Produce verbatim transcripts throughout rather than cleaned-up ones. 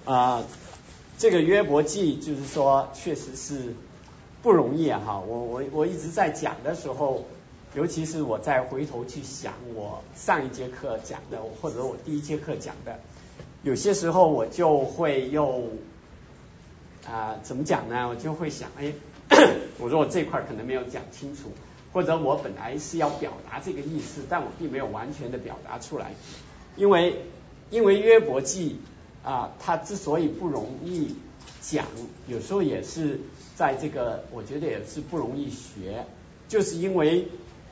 啊、呃，这个约伯记就是说确实是不容易啊哈。我我我一直在讲的时候，尤其是我再回头去想我上一节课讲的，或者我第一节课讲的，有些时候我就会又啊、呃、怎么讲呢？我就会想，哎，我说我这块可能没有讲清楚。或者我本来是要表达这个意思，但我并没有完全的表达出来，因为因为约伯记啊，它之所以不容易讲，有时候也是在这个，我觉得也是不容易学，就是因为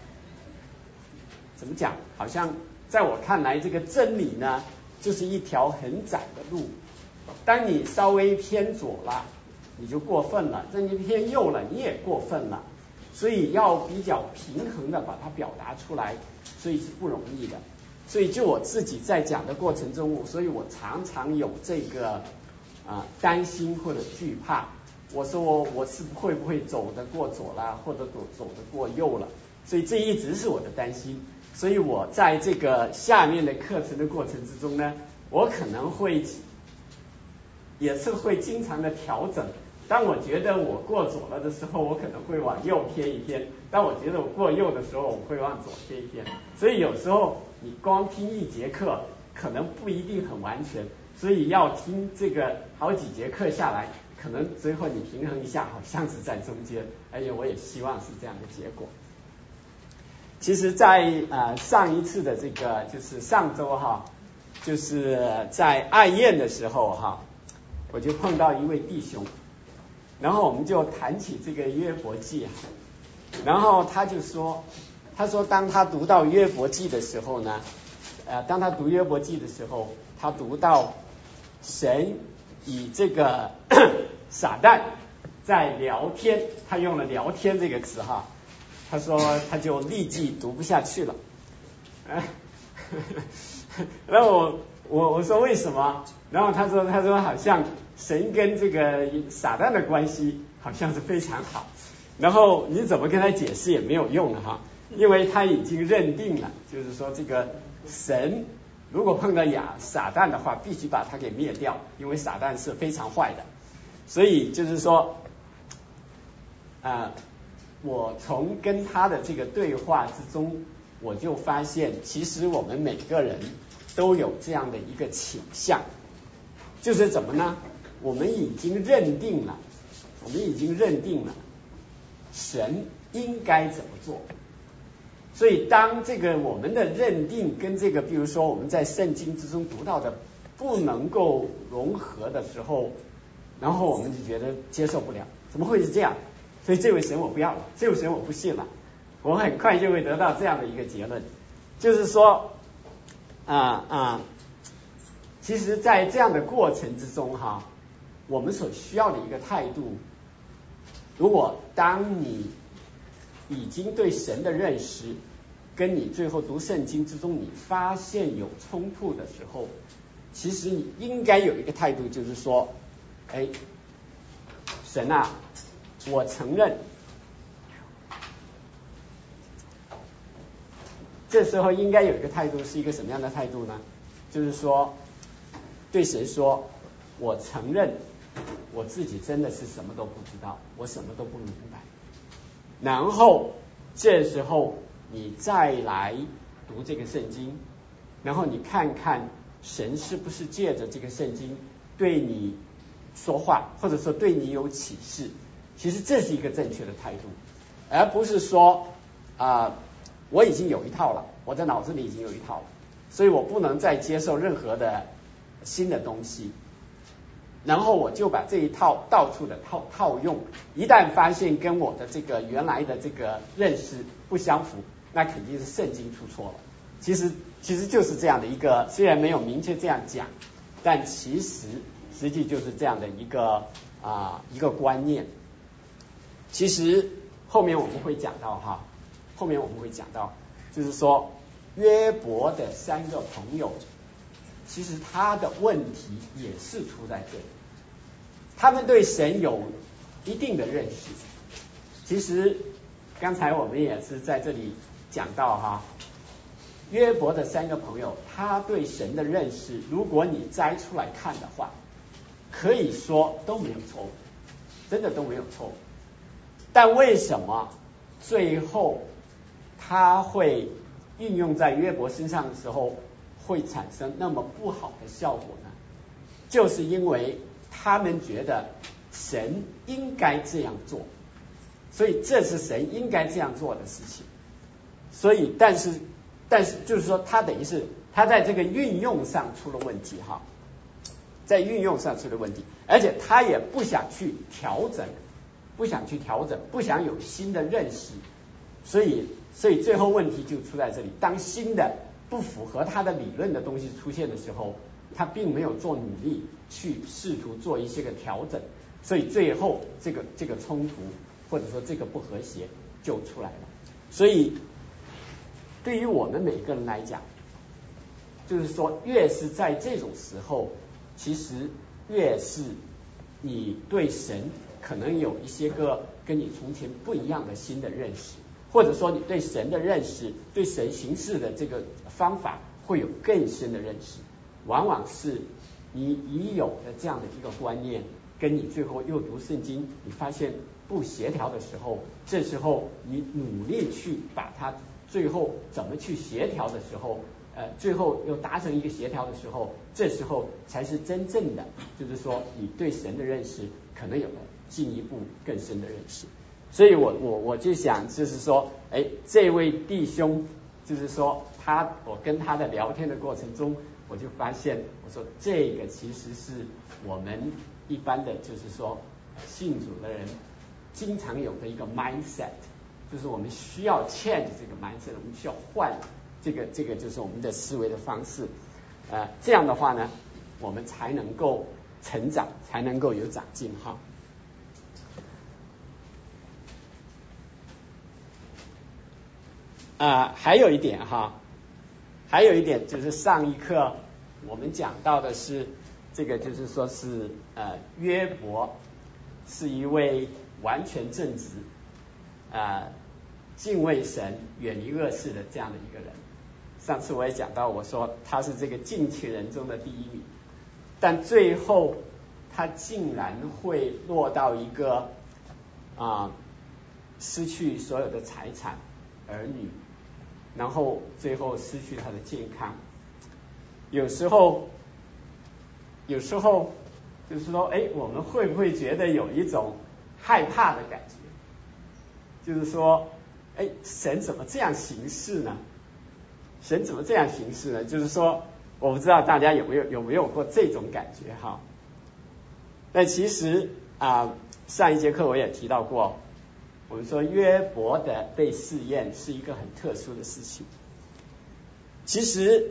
怎么讲？好像在我看来，这个真理呢，就是一条很窄的路，当你稍微偏左了，你就过分了；当你偏右了，你也过分了。所以要比较平衡的把它表达出来，所以是不容易的。所以就我自己在讲的过程中，所以我常常有这个啊、呃、担心或者惧怕。我说我我是会不会走得过左了，或者走走得过右了？所以这一直是我的担心。所以我在这个下面的课程的过程之中呢，我可能会也是会经常的调整。当我觉得我过左了的时候，我可能会往右偏一偏；当我觉得我过右的时候，我会往左偏一偏。所以有时候你光听一节课，可能不一定很完全，所以要听这个好几节课下来，可能最后你平衡一下，好像是在中间。而且我也希望是这样的结果。其实在，在呃上一次的这个就是上周哈，就是在爱宴的时候哈，我就碰到一位弟兄。然后我们就谈起这个约伯记，然后他就说，他说当他读到约伯记的时候呢，呃，当他读约伯记的时候，他读到神以这个撒旦在聊天，他用了聊天这个词哈，他说他就立即读不下去了，然后我我我说为什么？然后他说他说好像神跟这个撒旦的关系好像是非常好，然后你怎么跟他解释也没有用了哈，因为他已经认定了，就是说这个神如果碰到亚撒旦的话，必须把他给灭掉，因为撒旦是非常坏的。所以就是说啊、呃，我从跟他的这个对话之中，我就发现其实我们每个人都有这样的一个倾向，就是怎么呢？我们已经认定了，我们已经认定了神应该怎么做。所以当这个我们的认定跟这个比如说我们在圣经之中读到的不能够融合的时候，然后我们就觉得接受不了，怎么会是这样？所以这位神我不要了，这位神我不信了。我很快就会得到这样的一个结论，就是说啊啊，其实在这样的过程之中哈，我们所需要的一个态度，如果当你已经对神的认识跟你最后读圣经之中你发现有冲突的时候，其实你应该有一个态度，就是说，哎，神啊，我承认。这时候应该有一个态度，是一个什么样的态度呢？就是说，对神说，我承认我自己真的是什么都不知道，我什么都不明白。然后这时候你再来读这个圣经，然后你看看神是不是借着这个圣经对你说话，或者说对你有启示。其实这是一个正确的态度，而不是说啊、呃我已经有一套了，我在脑子里已经有一套了，所以我不能再接受任何的新的东西，然后我就把这一套到处的套套用，一旦发现跟我的这个原来的这个认识不相符，那肯定是圣经出错了。其实其实就是这样的一个，虽然没有明确这样讲，但其实实际就是这样的一个啊、呃、一个观念。其实后面我们会讲到哈。后面我们会讲到，就是说约伯的三个朋友，其实他的问题也是出在这里。他们对神有一定的认识。其实刚才我们也是在这里讲到哈，约伯的三个朋友，他对神的认识，如果你摘出来看的话， 可以说都没有错误，真的都没有错误。但为什么最后他会运用在约伯身上的时候会产生那么不好的效果呢？就是因为他们觉得神应该这样做，所以这是神应该这样做的事情。所以但是但是就是说他等于是他在这个运用上出了问题哈，在运用上出了问题，而且他也不想去调整，不想去调整，不想有新的认识，所以所以最后问题就出在这里。当新的不符合他的理论的东西出现的时候，他并没有做努力去试图做一些个调整，所以最后这个这个冲突或者说这个不和谐就出来了。所以对于我们每个人来讲，就是说越是在这种时候，其实越是你对神可能有一些个跟你从前不一样的新的认识，或者说你对神的认识，对神行事的这个方法会有更深的认识，往往是你已有的这样的一个观念，跟你最后又读圣经你发现不协调的时候，这时候你努力去把它最后怎么去协调的时候，呃，最后又达成一个协调的时候，这时候才是真正的，就是说你对神的认识可能有了进一步更深的认识。所以我我我就想，就是说，哎，这位弟兄，就是说他，我跟他的聊天的过程中，我就发现，我说这个其实是我们一般的，就是说信主的人经常有的一个 mindset， 就是我们需要 change 这个 mindset， 我们需要换这个这个就是我们的思维的方式，呃，这样的话呢，我们才能够成长，才能够有长进哈。啊、呃，还有一点哈，还有一点就是上一课我们讲到的是这个，就是说是呃约伯是一位完全正直、呃敬畏神、远离恶事的这样的一个人。上次我也讲到，我说他是这个近亲人中的第一名，但最后他竟然会落到一个啊、呃、失去所有的财产、儿女。然后最后失去他的健康，有时候，有时候就是说，哎，我们会不会觉得有一种害怕的感觉？就是说，哎，神怎么这样行事呢？神怎么这样行事呢？就是说，我不知道大家有没有有没有过这种感觉哈？那其实啊、呃，上一节课我也提到过。我们说约伯的被试验是一个很特殊的事情。其实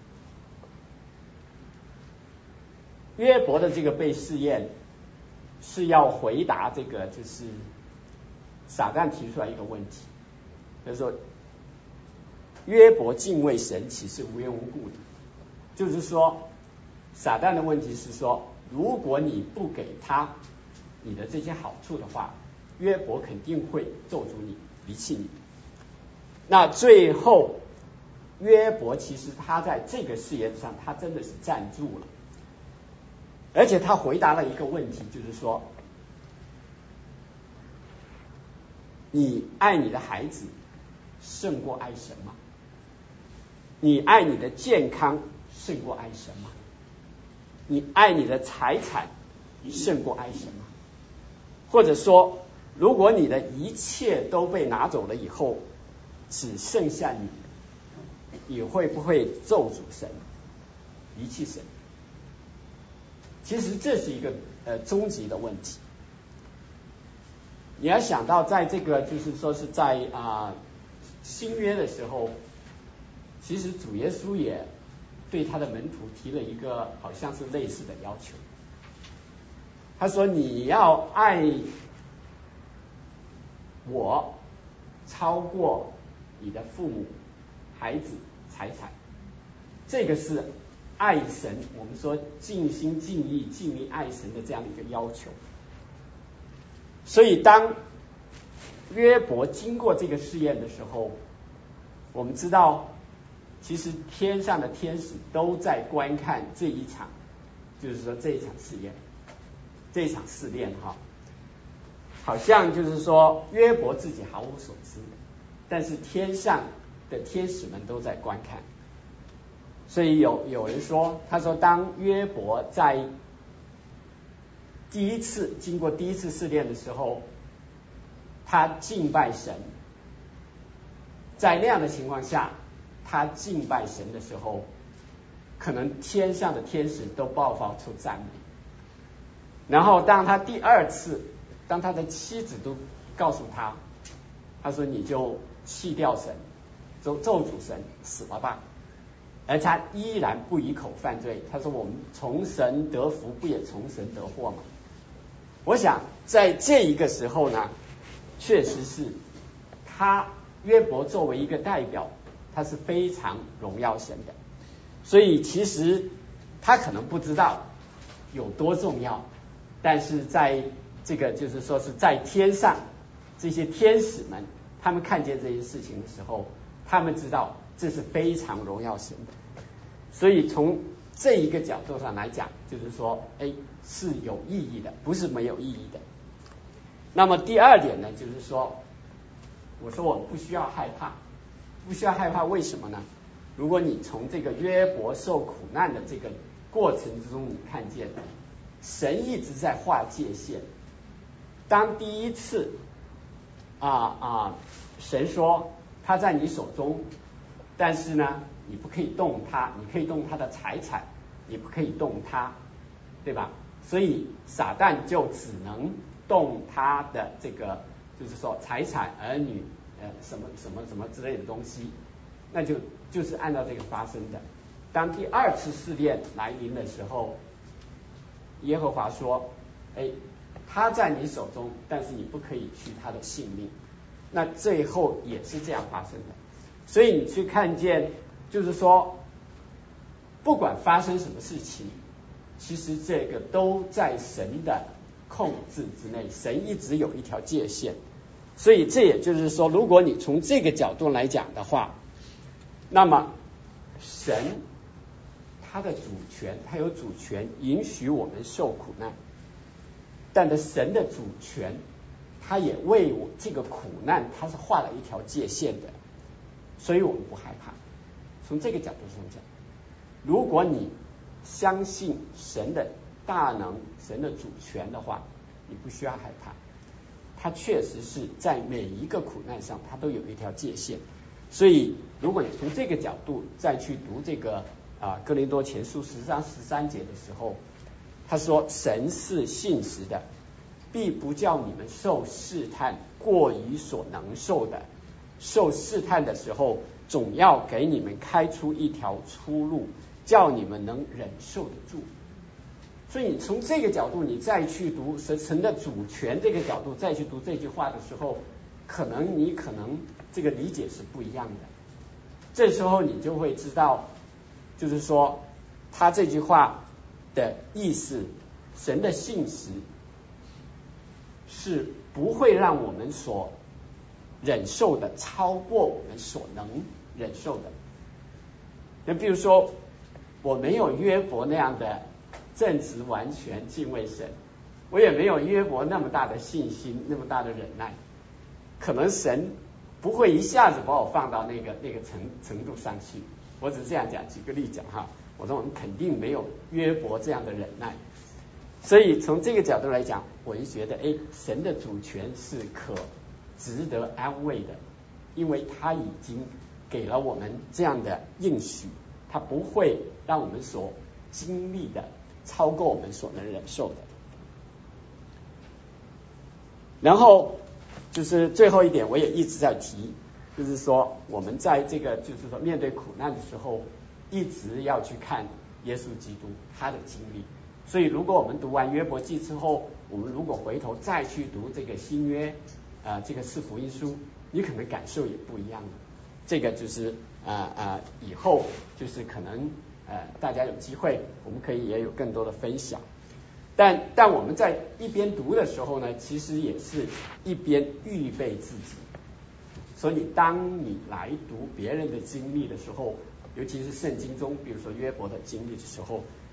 约伯的这个被试验是要回答这个，就是撒旦提出来一个问题，就是说约伯敬畏神岂是无缘无故的？就是说撒旦的问题是说，如果你不给他你的这些好处的话，约伯肯定会咒诅你，离弃你。那最后约伯其实他在这个试验上他真的是站住了，而且他回答了一个问题，就是说你爱你的孩子胜过爱神吗？你爱你的健康胜过爱神吗？你爱你的财产胜过爱神吗？或者说如果你的一切都被拿走了以后，只剩下你，你会不会咒诅神、离弃神？其实这是一个呃终极的问题。你要想到，在这个就是说是在啊、呃、新约的时候，其实主耶稣也对他的门徒提了一个好像是类似的要求。他说：“你要爱我超过你的父母、孩子、财产。”这个是爱神，我们说尽心尽意尽力爱神的这样的一个要求。所以当约伯经过这个试验的时候，我们知道其实天上的天使都在观看这一场，就是说这一场试验。 这场试炼哈，好像就是说约伯自己毫无所知，但是天上的天使们都在观看。所以有有人说，他说当约伯在第一次经过第一次试炼的时候，他敬拜神，在那样的情况下，他敬拜神的时候，可能天上的天使都爆发出赞美。然后当他第二次，当他的妻子都告诉他，他说你就弃掉神，咒咒诅神，死了吧。而他依然不以口犯罪，他说我们从神得福，不也从神得祸吗？我想在这一个时候呢，确实是他约伯作为一个代表，他是非常荣耀神的，所以其实他可能不知道有多重要，但是在这个就是说是在天上这些天使们，他们看见这些事情的时候，他们知道这是非常荣耀神的，所以从这一个角度上来讲，就是说哎是有意义的，不是没有意义的。那么第二点呢，就是说我说我们不需要害怕，不需要害怕，为什么呢？如果你从这个约伯受苦难的这个过程之中，你看见神一直在划界限。当第一次啊啊神说他在你手中，但是呢你不可以动他，你可以动他的财产，你不可以动他，对吧？所以撒旦就只能动他的这个就是说财产、儿女呃什么什么什么之类的东西，那就就是按照这个发生的。当第二次试炼来临的时候，耶和华说哎他在你手中，但是你不可以取他的性命。那最后也是这样发生的。所以你去看见就是说不管发生什么事情，其实这个都在神的控制之内，神一直有一条界限。所以这也就是说，如果你从这个角度来讲的话，那么神他的主权，他有主权允许我们受苦难，但是神的主权他也为我这个苦难他是画了一条界限的，所以我们不害怕。从这个角度上讲，如果你相信神的大能、神的主权的话，你不需要害怕。他确实是在每一个苦难上他都有一条界限。所以如果你从这个角度再去读这个啊哥林多前书十章十三节的时候，他说神是信实的，必不叫你们受试探过于所能受的，受试探的时候总要给你们开出一条出路，叫你们能忍受得住。所以你从这个角度你再去读神神的主权这个角度再去读这句话的时候，可能你可能这个理解是不一样的。这时候你就会知道，就是说他这句话的意思，神的信实是不会让我们所忍受的超过我们所能忍受的。那比如说我没有约伯那样的正直完全敬畏神，我也没有约伯那么大的信心，那么大的忍耐，可能神不会一下子把我放到那个那个程程度上去。我只是这样讲，举个例讲哈，我说我们肯定没有约伯这样的忍耐。所以从这个角度来讲，我就觉得哎，神的主权是可值得安慰的，因为他已经给了我们这样的应许，他不会让我们所经历的超过我们所能忍受的。然后就是最后一点，我也一直在提，就是说我们在这个就是说面对苦难的时候，一直要去看耶稣基督他的经历。所以如果我们读完约伯记之后，我们如果回头再去读这个新约呃这个四福音书，你可能感受也不一样的。这个就是呃呃以后就是可能呃大家有机会我们可以也有更多的分享。但但我们在一边读的时候呢，其实也是一边预备自己。所以当你来读别人的经历的时候，尤其是圣经中比如说约伯的经历的时候，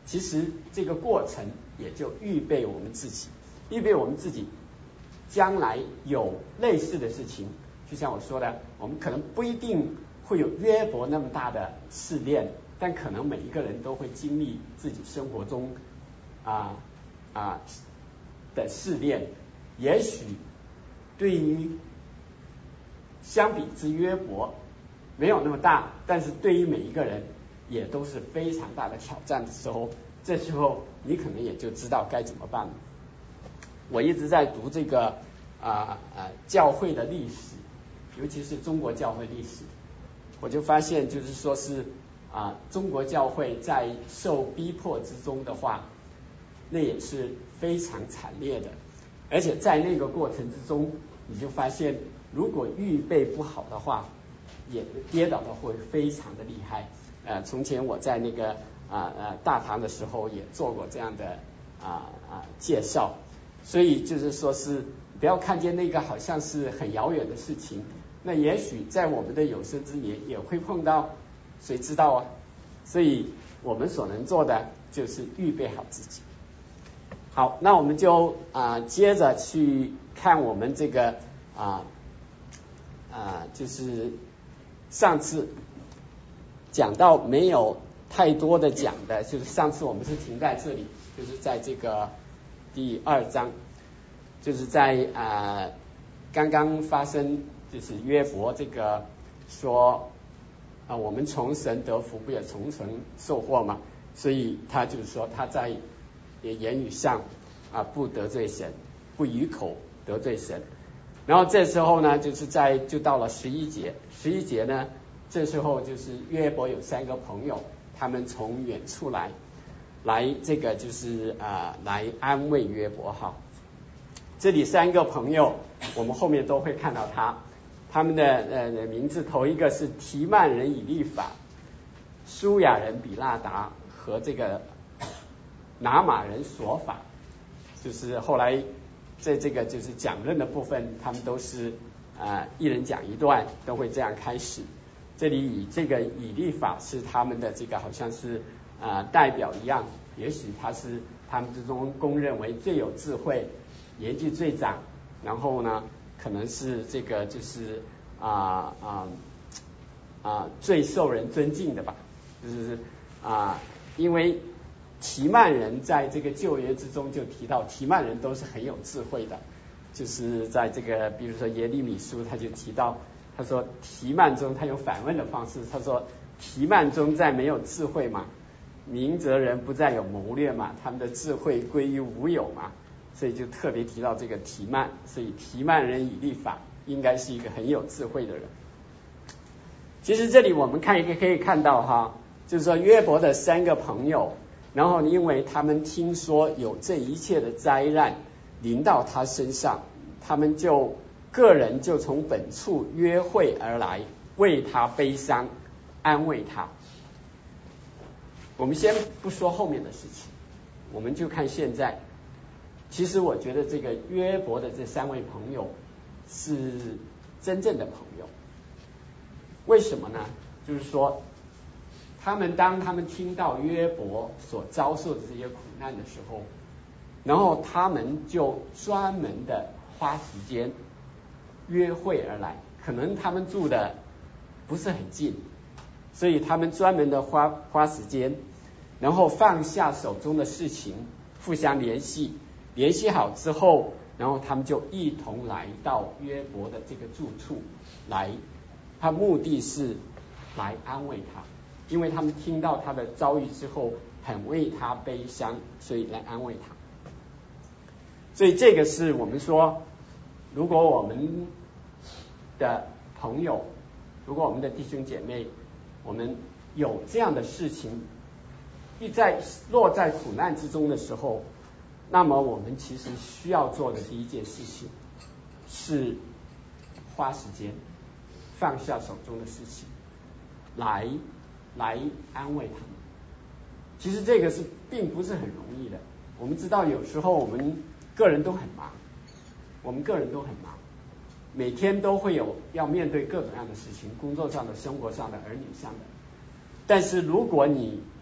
其实这个过程也就预备我们自己，预备我们自己将来有类似的事情。就像我说的，我们可能不一定会有约伯那么大的试炼，但可能每一个人都会经历自己生活中啊啊的试炼。也许对于相比之约伯没有那么大，但是对于每一个人也都是非常大的挑战的时候，这时候你可能也就知道该怎么办了。我一直在读这个啊啊教会的历史，尤其是中国教会历史，我就发现就是说是啊中国教会在受逼迫之中的话，那也是非常惨烈的，而且在那个过程之中，你就发现如果预备不好的话，也跌倒的会非常的厉害。呃，从前我在那个啊呃大堂的时候也做过这样的啊啊介绍，所以就是说是不要看见那个好像是很遥远的事情，那也许在我们的有生之年也会碰到，谁知道啊？所以我们所能做的就是预备好自己。好，那我们就啊、呃、接着去看我们这个啊啊、呃、就是上次讲到没有太多的讲的，就是上次我们是停在这里，就是在这个第二章，就是在啊、呃、刚刚发生，就是约伯这个说啊、呃、我们从神得福，不也从神受祸嘛，所以他就是说他在言语上啊不得罪神，不与口得罪神。然后这时候呢，就是在就到了十一节，十一节呢，这时候就是约伯有三个朋友，他们从远处来，来这个就是啊、呃、来安慰约伯哈。这里三个朋友，我们后面都会看到他，他们的呃名字，头一个是提曼人以利法，舒雅人比拉达和这个拿马人索法，就是后来在这个就是讲论的部分，他们都是啊、呃、一人讲一段，都会这样开始。这里以这个以利法是他们的这个好像是啊、呃、代表一样，也许他是他们之中公认为最有智慧，年纪最长，然后呢可能是这个就是啊啊啊最受人尊敬的吧，就是啊、呃、因为提曼人在这个旧约之中就提到，提曼人都是很有智慧的，就是在这个比如说耶利米书他就提到，他说提曼中，他用反问的方式，他说提曼中再没有智慧嘛，明哲人不再有谋略嘛，他们的智慧归于无有嘛，所以就特别提到这个提曼，所以提曼人以利法应该是一个很有智慧的人。其实这里我们看一个可以看到哈，就是说约伯的三个朋友，然后因为他们听说有这一切的灾难临到他身上，他们就个人就从本处约会而来，为他悲伤，安慰他。我们先不说后面的事情，我们就看现在。其实我觉得这个约伯的这三位朋友是真正的朋友。为什么呢？就是说他们当他们听到约伯所遭受的这些苦难的时候，然后他们就专门的花时间约会而来，可能他们住的不是很近，所以他们专门的花花时间，然后放下手中的事情，互相联系，联系好之后，然后他们就一同来到约伯的这个住处来，他目的是来安慰他，因为他们听到他的遭遇之后很为他悲伤，所以来安慰他。所以这个是我们说，如果我们的朋友，如果我们的弟兄姐妹，我们有这样的事情，一在落在苦难之中的时候，那么我们其实需要做的第一件事情是花时间放下手中的事情，来来安慰他们。其实这个是并不是很容易的。我们知道有时候我们个人都很忙，我们个人都很忙，每天都会有要面对各种各样的事情，工作上的、生活上的、儿女上的。但是如果你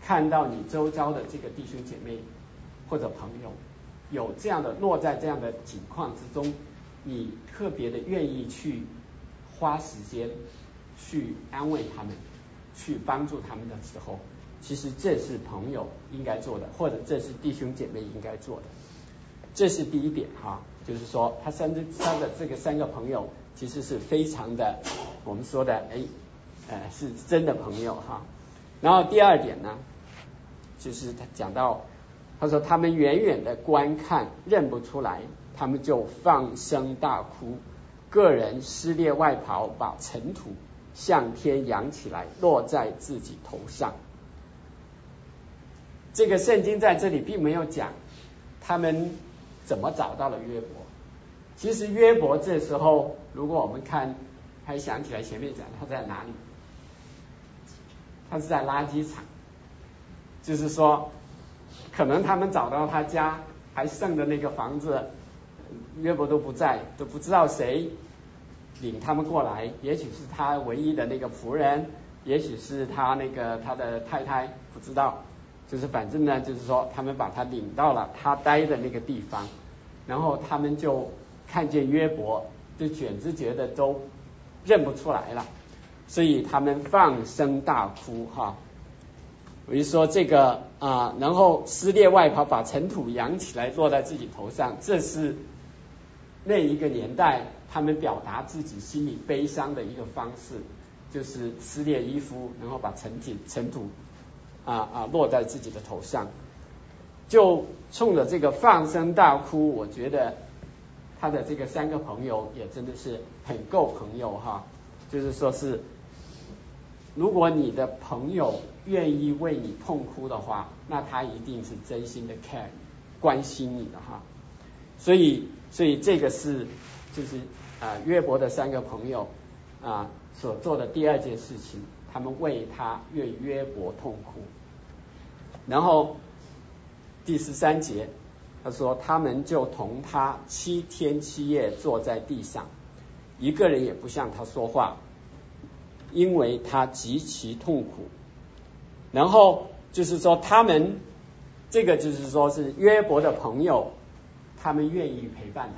看到你周遭的这个弟兄姐妹或者朋友有这样的落在这样的境况之中，你特别的愿意去花时间去安慰他们，去帮助他们的时候，其实这是朋友应该做的，或者这是弟兄姐妹应该做的。这是第一点哈，就是说他三三的这个三个朋友其实是非常的，我们说的哎呃是真的朋友哈。然后第二点呢，就是他讲到，他说他们远远的观看认不出来，他们就放声大哭，个人撕裂外袍，把尘土向天扬起来，落在自己头上。这个圣经在这里并没有讲他们怎么找到了约伯。其实约伯这时候，如果我们看，还想起来前面讲他在哪里？他是在垃圾场，就是说，可能他们找到他家还剩的那个房子，约伯都不在，都不知道谁领他们过来，也许是他唯一的那个仆人，也许是他那个他的太太，不知道。就是反正呢，就是说他们把他领到了他待的那个地方，然后他们就看见约伯，就简直觉得都认不出来了，所以他们放声大哭哈。我就说这个啊，然后撕裂外袍，把尘土扬起来，落在自己头上，这是那一个年代他们表达自己心里悲伤的一个方式，就是撕裂衣服，然后把尘土尘土啊啊落在自己的头上，就冲着这个放声大哭。我觉得他的这个三个朋友也真的是很够朋友哈，就是说是，如果你的朋友愿意为你痛哭的话，那他一定是真心的 care 关心你的哈。所以所以这个是就是啊约伯的三个朋友啊所做的第二件事情，他们为他为约伯痛哭。然后第十三节他说，他们就同他七天七夜坐在地上，一个人也不向他说话，因为他极其痛苦。然后就是说他们这个就是说是约伯的朋友，他们愿意陪伴他，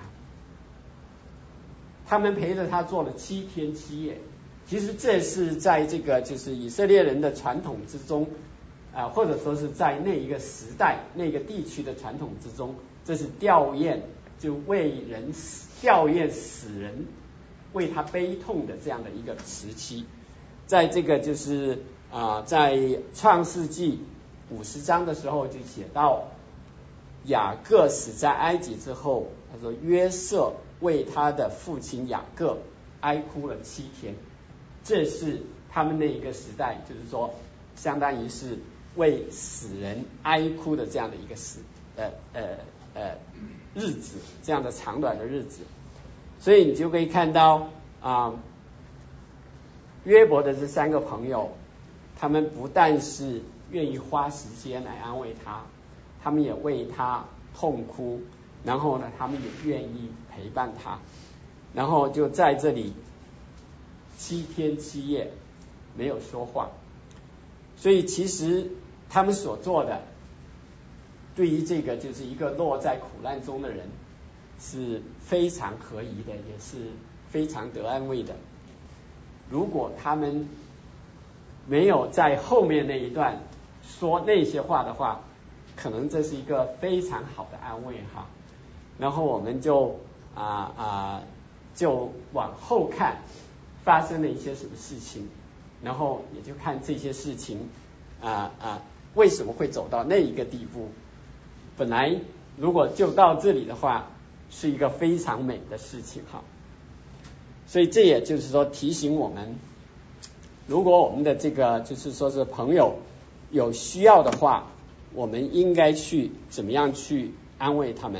他们陪着他做了七天七夜。其实这是在这个就是以色列人的传统之中啊，或者说是在那一个时代那个地区的传统之中，这是吊唁，就为人吊唁死人，为他悲痛的这样的一个时期。在这个就是啊，在创世纪五十章的时候就写到，雅各死在埃及之后，他说约瑟为他的父亲雅各哀哭了七天。这是他们那一个时代，就是说相当于是为死人哀哭的这样的一个时呃呃呃日子，这样的长短的日子。所以你就可以看到啊，约伯的这三个朋友，他们不但是愿意花时间来安慰他，他们也为他痛哭，然后呢，他们也愿意陪伴他，然后就在这里七天七夜没有说话。所以其实他们所做的，对于这个就是一个落在苦难中的人是非常可疑的，也是非常得安慰的。如果他们没有在后面那一段说那些话的话，可能这是一个非常好的安慰哈。然后我们就啊啊就往后看发生了一些什么事情，然后也就看这些事情啊啊为什么会走到那一个地步。本来如果就到这里的话，是一个非常美的事情哈。所以这也就是说提醒我们，如果我们的这个就是说是朋友有需要的话，我们应该去怎么样去安慰他们。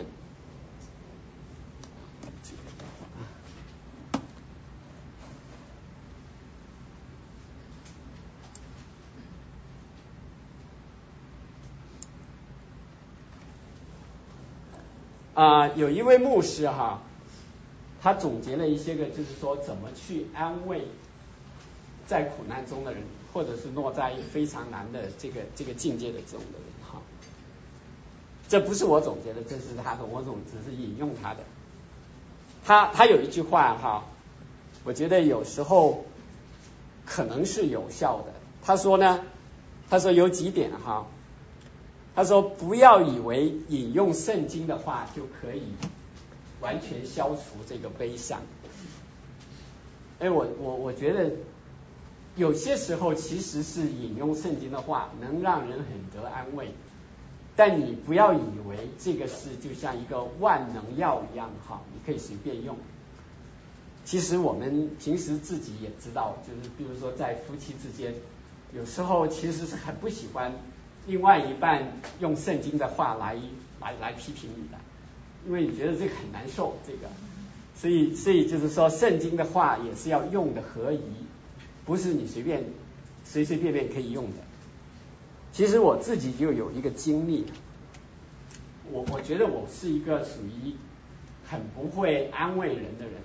啊、呃，有一位牧师哈，他总结了一些个，就是说怎么去安慰在苦难中的人， 或者是落在非常难的这个这个境界的这种的人哈。这不是我总结的，这是他的，我总只是引用他的。他他有一句话哈，我觉得有时候可能是有效的。他说呢，他说有几点哈，他说不要以为引用圣经的话就可以完全消除这个悲伤。哎，我我我觉得有些时候其实是引用圣经的话能让人很得安慰，但你不要以为这个是就像一个万能药一样哈，你可以随便用。其实我们平时自己也知道，就是比如说在夫妻之间，有时候其实是很不喜欢另外一半用圣经的话来来来批评你的，因为你觉得这个很难受，这个，所以所以就是说圣经的话也是要用的合宜，不是你随便随随便便可以用的。其实我自己就有一个经历，我我觉得我是一个属于很不会安慰人的人。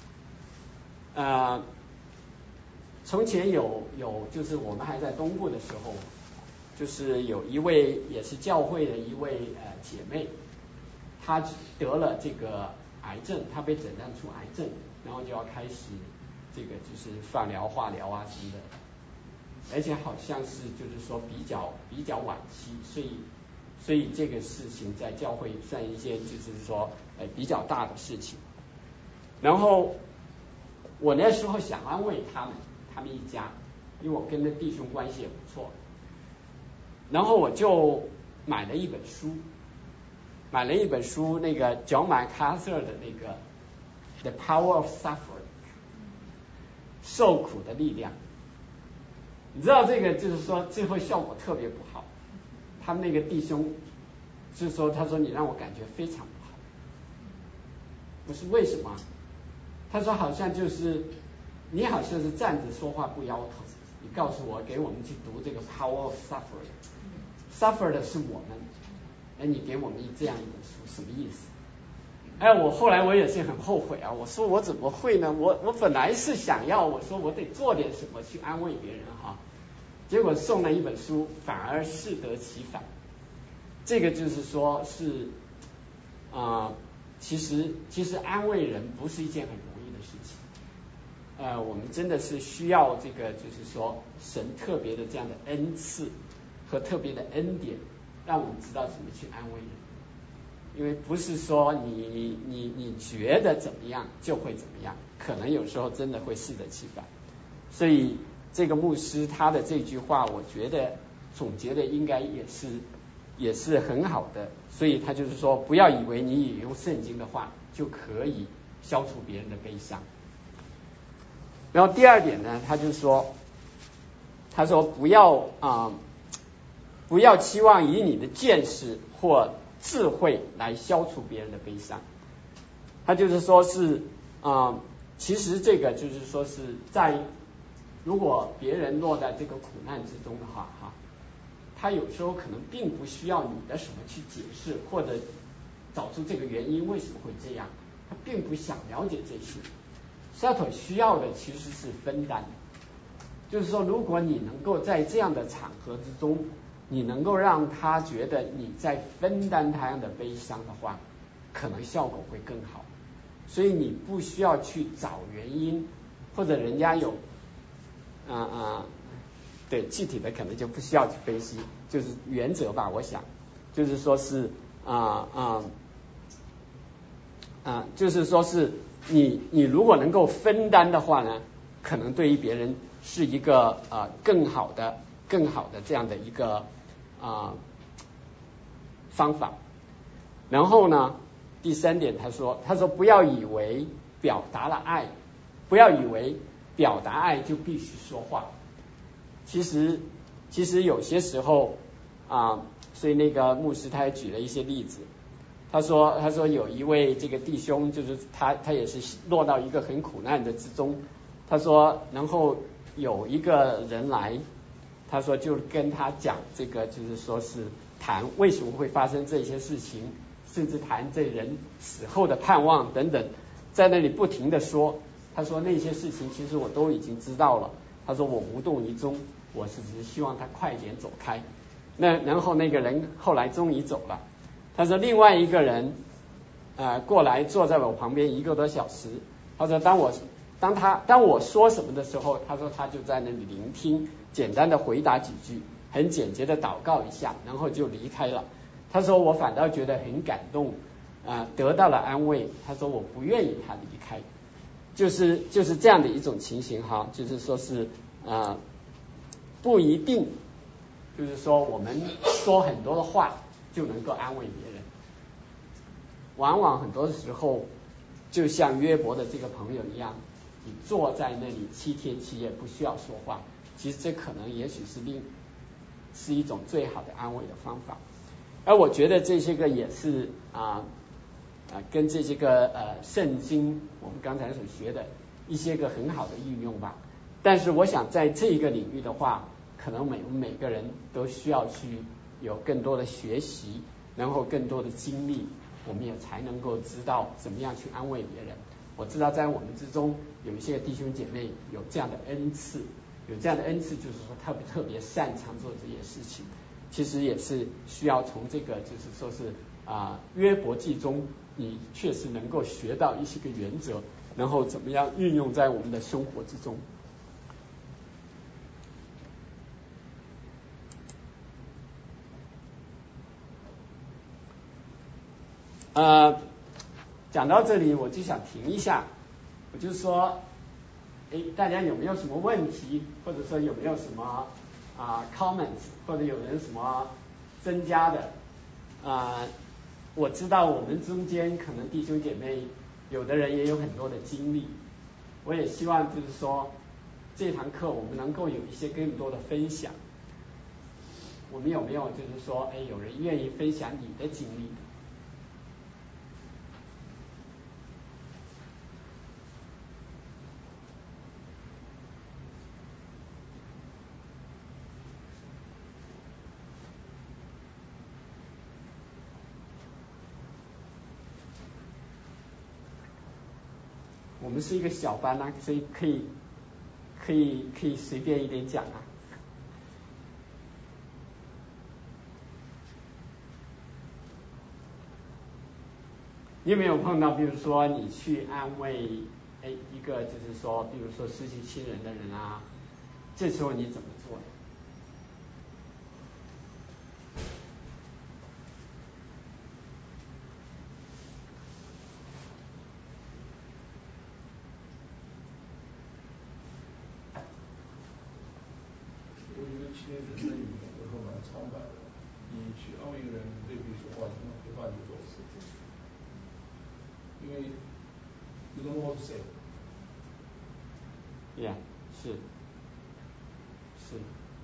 呃，从前有有就是我们还在东部的时候，就是有一位也是教会的一位呃姐妹，她得了这个癌症，她被诊断出癌症，然后就要开始这个就是放疗、化疗啊什么的，而且好像是就是说比较比较晚期，所以所以这个事情在教会算一件就是说呃比较大的事情。然后我那时候想安慰他们，他们一家，因为我跟那弟兄关系也不错，然后我就买了一本书，买了一本书，那个 John MacArthur 的那个 The Power of Suffering， 受苦的力量。你知道这个就是说最后效果特别不好，他们那个弟兄就是说，他说你让我感觉非常不好。我说为什么？他说好像就是你好像是站着说话不腰疼，你告诉我给我们去读这个 Power of Suffering，Suffer 的是我们，哎，你给我们这样一本书什么意思？哎，我后来我也是很后悔啊，我说我怎么会呢？我我本来是想要我说我得做点什么去安慰别人哈，结果送了一本书反而适得其反。这个就是说是啊、呃，其实其实安慰人不是一件很容易的事情。呃，我们真的是需要这个就是说神特别的这样的恩赐和特别的恩典，让我们知道怎么去安慰人。因为不是说你你你觉得怎么样就会怎么样，可能有时候真的会适得其反。所以这个牧师他的这句话，我觉得总结的应该也是也是很好的。所以他就是说，不要以为你引用圣经的话就可以消除别人的悲伤。然后第二点呢，他就说，他说不要啊、呃，不要期望以你的见识或智慧来消除别人的悲伤。他就是说是啊、呃，其实这个就是说是在如果别人落在这个苦难之中的话哈，他有时候可能并不需要你的什么去解释或者找出这个原因为什么会这样，他并不想了解这些。沙特需要的其实是分担，就是说如果你能够在这样的场合之中，你能够让他觉得你在分担他的悲伤的话，可能效果会更好。所以你不需要去找原因，或者人家有啊啊、呃呃，对具体的可能就不需要去分析，就是原则吧。我想就是说是啊啊啊，就是说是你你如果能够分担的话呢，可能对于别人是一个呃更好的更好的这样的一个啊、呃、方法。然后呢，第三点他说他说不要以为表达了爱，不要以为表达爱就必须说话。其实其实有些时候啊，所以那个牧师他也举了一些例子。他说他说有一位这个弟兄，就是他他也是落到一个很苦难的之中。他说然后有一个人来，他说就跟他讲这个就是说是谈为什么会发生这些事情，甚至谈这人死后的盼望等等，在那里不停的说。他说那些事情其实我都已经知道了， 他说我无动于衷，我是只是希望他快点走开。那然后那个人后来终于走了。他说另外一个人呃过来坐在我旁边一个多小时，他说当我当他当我说什么的时候，他说他就在那里聆听，简单的回答几句，很简洁的祷告一下，然后就离开了。他说我反倒觉得很感动啊、呃，得到了安慰。他说我不愿意他离开，就是就是这样的一种情形哈，就是说是啊、呃、不一定就是说我们说很多的话就能够安慰别人，往往很多时候就像约伯的这个朋友一样，你坐在那里七天七夜不需要说话，其实这可能也许是另是一种最好的安慰的方法。而我觉得这些个也是啊啊跟这些个呃圣经我们刚才所学的一些个很好的运用吧。但是我想在这个领域的话，可能每每个人都需要去有更多的学习，然后更多的经历，我们也才能够知道怎么样去安慰别人。我知道在我们之中有一些弟兄姐妹有这样的恩赐，有这样的恩赐就是说特别特别擅长做这些事情，其实也是需要从这个就是说是啊、呃、约伯记中你确实能够学到一些个原则，然后怎么样运用在我们的生活之中。呃，讲到这里我就想停一下，我就说，哎，大家有没有什么问题，或者说有没有什么啊、呃、comments， 或者有人什么增加的啊、呃？我知道我们中间可能弟兄姐妹有的人也有很多的经历，我也希望就是说这堂课我们能够有一些更多的分享。我们有没有就是说，哎，有人愿意分享你的经历？我们是一个小班啊，所以可以可以可以随便一点讲啊。你有没有碰到，比如说你去安慰哎一个就是说，比如说失去亲人的人啊，这时候你怎么做的？ 我觉得亲人的语言有时候蛮苍白的，你去安慰一个人，未必说话，可能没话就走。因为 you don't know what to say。 Yeah， 是是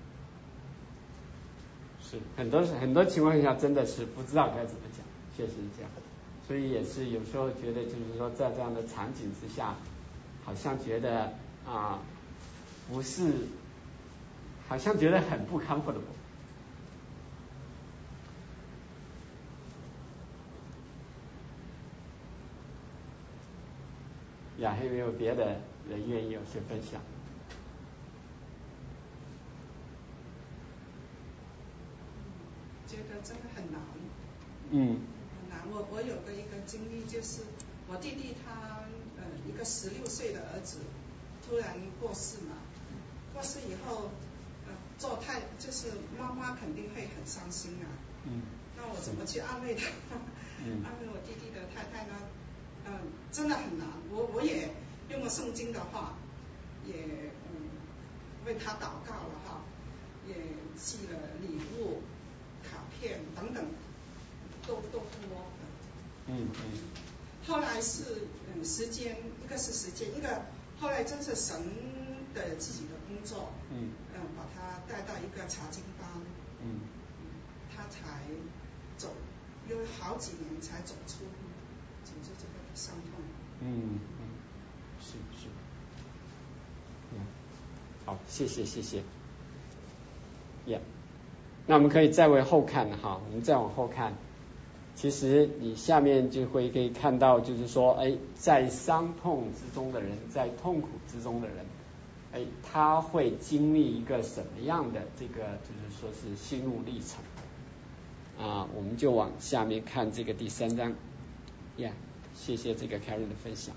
是，很多很多情况下真的是不知道该怎么讲，确实是这样。所以也是有时候觉得就是说在这样的场景之下，好像觉得啊、呃、不是，好像觉得很不 comfortable。呀，还有没有别的人愿意有些分享？ 觉得真的很难。 嗯。 很难。我我有个一个经历，就是我弟弟他呃一个十六岁的儿子突然过世嘛，过世以后呃做太就是妈妈肯定会很伤心啊。 嗯。 那我怎么去安慰他？ 嗯、 安慰我弟弟的太太呢？嗯、呃，真的很难。我我也用了圣经的话，也嗯为他祷告了哈，也寄了礼物、卡片等等，都都多。 嗯嗯。 后来是嗯时间，一个是时间，一个后来真是神的自己的工作。 嗯。 嗯，把他带到一个查经班。 嗯。 他才走，有好几年才走出走出这个伤痛。 嗯嗯，是是。嗯，好，谢谢谢谢。Yeah， 那我们可以再往后看哈，我们再往后看，其实你下面就会可以看到，就是说，哎，在伤痛之中的人，在痛苦之中的人， 哎，他会经历一个什么样的这个就是说是心路历程啊？我们就往下面看这个第三章呀。Yeah, 谢谢这个 Karen 的分享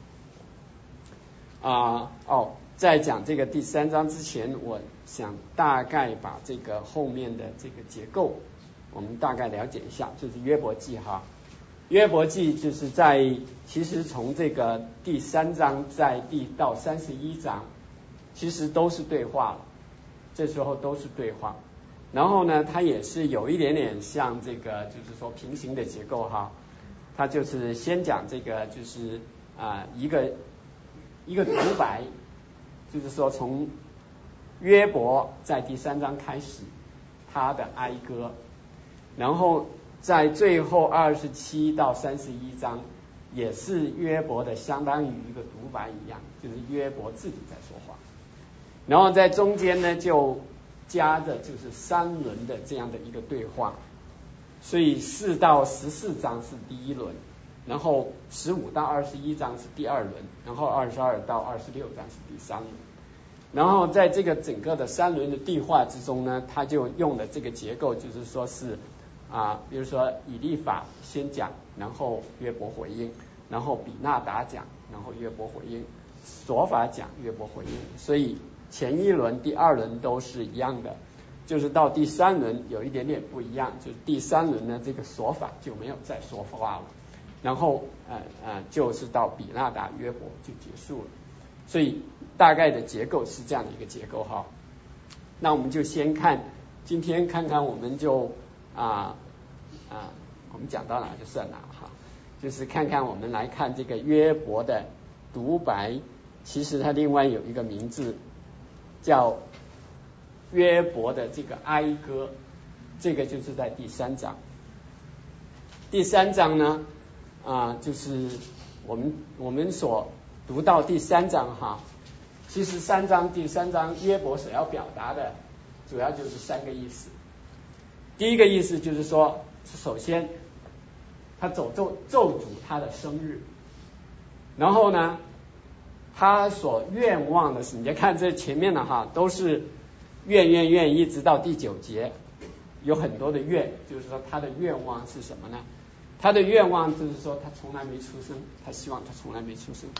啊。哦，在讲这个第三章之前，我想大概把这个后面的这个结构我们大概了解一下，就是约伯记哈。约伯记就是在其实从这个第三章在第到三十一章其实都是对话了，这时候都是对话，然后呢它也是有一点点像这个就是说平行的结构哈，它就是先讲这个就是啊、呃、一个一个独白，就是说从约伯在第三章开始他的哀歌，然后在最后二十七到三十一章也是约伯的相当于一个独白一样，就是约伯自己在说话，然后在中间呢就加着就是三轮的这样的一个对话，所以四到十四章是第一轮，然后十五到二十一章是第二轮，然后二十二到二十六章是第三轮，然后在这个整个的三轮的对话之中呢，他就用的这个结构就是说是啊，比如说以利法先讲，然后约伯回应，然后比纳达讲，然后约伯回应，索法讲，约伯回应，所以前一轮第二轮都是一样的，就是到第三轮有一点点不一样，就是第三轮呢这个索法就没有再说话了，然后呃呃就是到比纳达约伯就结束了，所以大概的结构是这样的一个结构哈。那我们就先看今天看看我们就啊啊我们讲到哪就算哪哈，就是看看我们来看这个约伯的独白，其实它另外有一个名字叫约伯的这个哀歌，这个就是在第三章。第三章呢啊就是我们我们所读到第三章哈，其实三章第三章约伯所要表达的主要就是三个意思。第一个意思就是说，首先他走咒咒诅他的生日，然后呢他所愿望的是，你看这前面的哈都是愿愿愿一直到第九节有很多的愿，就是说他的愿望是什么呢？他的愿望就是说他从来没出生，他希望他从来没出生。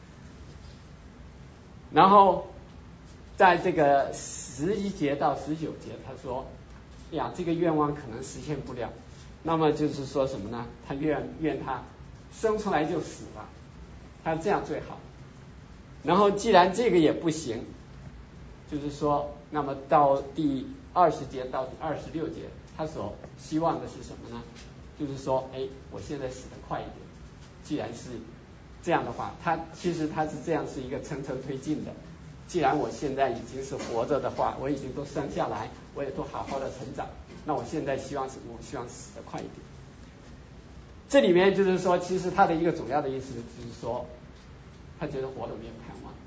然后在这个十一节到十九节他说呀这个愿望可能实现不了，那么就是说什么呢？他愿愿他生出来就死了，他这样最好。然后既然这个也不行，就是说那么到第二十节到第二十六节他所希望的是什么呢？就是说哎我现在死得快一点，既然是这样的话，他其实他是这样是一个层层推进的，既然我现在已经是活着的话，我已经都生下来，我也都好好的成长，那我现在希望什么？我希望死得快一点。这里面就是说其实他的一个主要的意思就是说他觉得活得没有盼望。